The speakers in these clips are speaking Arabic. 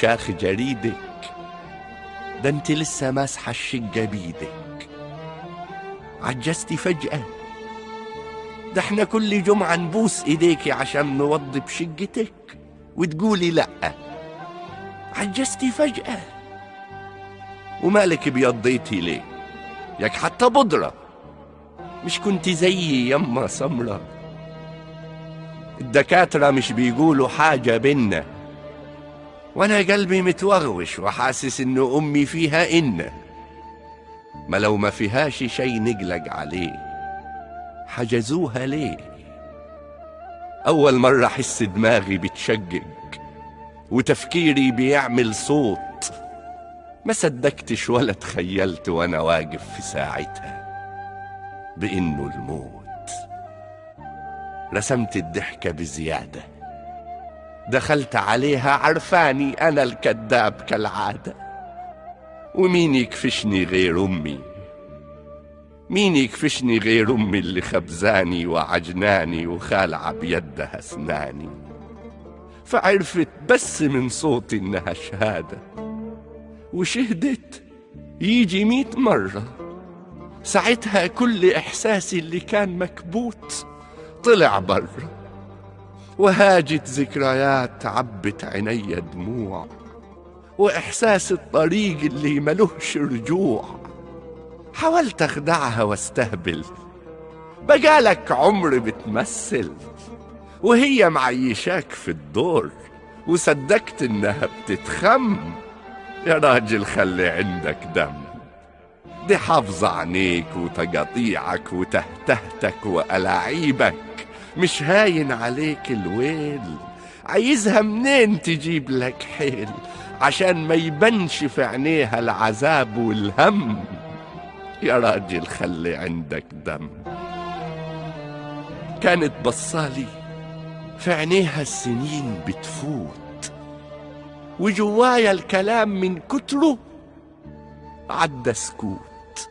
شاخ جريدك، ده انت لسه ماسحة الشقة بيدك. عجزتي فجأة، ده احنا كل جمعة نبوس ايديكي عشان نوضب شقتك وتقولي لأ. عجزتي فجأة، ومالك بيضيتي ليه؟ ياك حتى بودرة، مش كنتي زيي يما سمرة؟ الدكاترة مش بيقولوا حاجة بينا، وانا قلبي متوغوش وحاسس ان امي فيها ما لو ما فيهاش شي نقلق عليه، حجزوها ليه؟ اول مرة احس دماغي بتشقق وتفكيري بيعمل صوت، ما صدقتش ولا تخيلت وانا واقف في ساعتها بانه الموت. رسمت الضحكة بزيادة، دخلت عليها عرفاني انا الكذاب كالعادة. ومين يكفشني غير امي؟ مين يكفشني غير امي اللي خبزاني وعجناني وخالعة بيدها اسناني؟ فعرفت بس من صوتي انها شهادة، وشهدت يجي 100 مرة. ساعتها كل احساسي اللي كان مكبوت طلع برا، وهاجت ذكريات عبت عيني دموع، واحساس الطريق اللي ملهش رجوع. حاولت اخدعها واستهبل، بقالك عمر بتمثل، وهي معيشاك في الدور وصدقت انها بتتخم. يا راجل خلي عندك دم، دي حافظة عينيك وتقاطيعك وتهتهتك وألاعيبك، مش هاين عليك الويل. عايزها منين تجيب لك حيل عشان ما يبنش في عينيها العذاب والهم؟ يا راجل خلي عندك دم. كانت بصالي في عينيها السنين بتفوت، وجوايا الكلام من كتره عدى سكوت.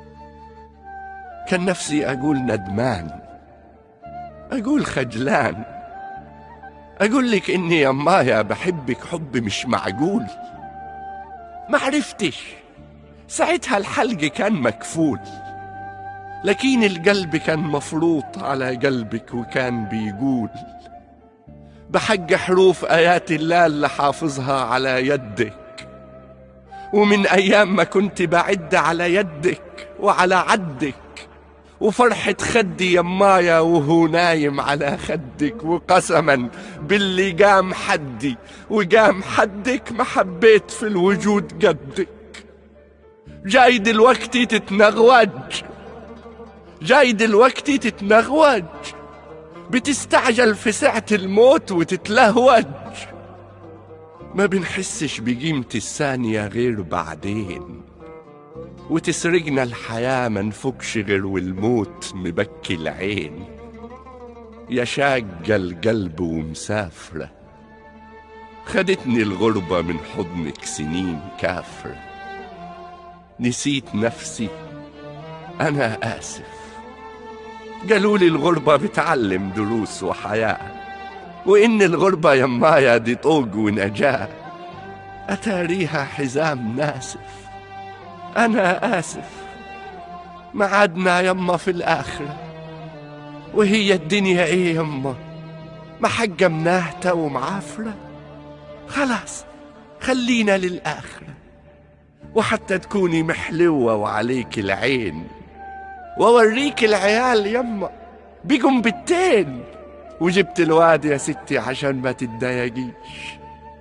كان نفسي أقول ندمان، أقول خجلان، أقول لك إني يمايا بحبك حب مش معقول. ما عرفتش ساعتها، الحلق كان مكفول، لكن القلب كان مفروط على قلبك وكان بيقول بحق حروف آيات الله اللي حافظها على يدك، ومن أيام ما كنت بعد على يدك وعلى عدك، وفرحة خدي يمايا وهو نايم على خدك، وقسما باللي قام حدي وقام حدك ما حبيت في الوجود قدك. جاي دلوقتي تتنغوج، جاي دلوقتي تتنغوج، بتستعجل في ساعة الموت وتتلهوج. ما بنحسش بقيمة الثانية غير بعدين، وتسرقنا الحياة ما نفكش غير والموت مبكي العين. يا شاقة القلب ومسافرة، خدتني الغربة من حضنك سنين كافرة. نسيت نفسي، أنا آسف. قالولي الغربة بتعلم دروس وحياة، وإن الغربة يمايا دي طوق ونجاة. أتاريها حزام ناسف، أنا آسف. معادنا يما في الآخرة، وهي الدنيا إيه يما؟ ما حجمناهتا ومعافرة. خلاص خلينا للآخرة، وحتى تكوني محلوة وعليك العين، ووريك العيال يما بيقوم بالتين. وجبت الواد يا ستي عشان ما تتضايقيش.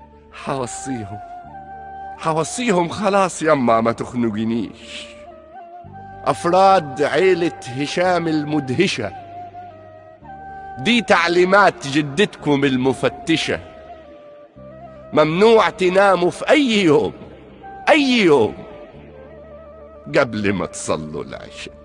حوصيهم خلاص يما ما تخنقنيش. أفراد عيلة هشام المدهشة، دي تعليمات جدتكم المفتشة. ممنوع تناموا في أي يوم قبل ما تصلوا العشاء.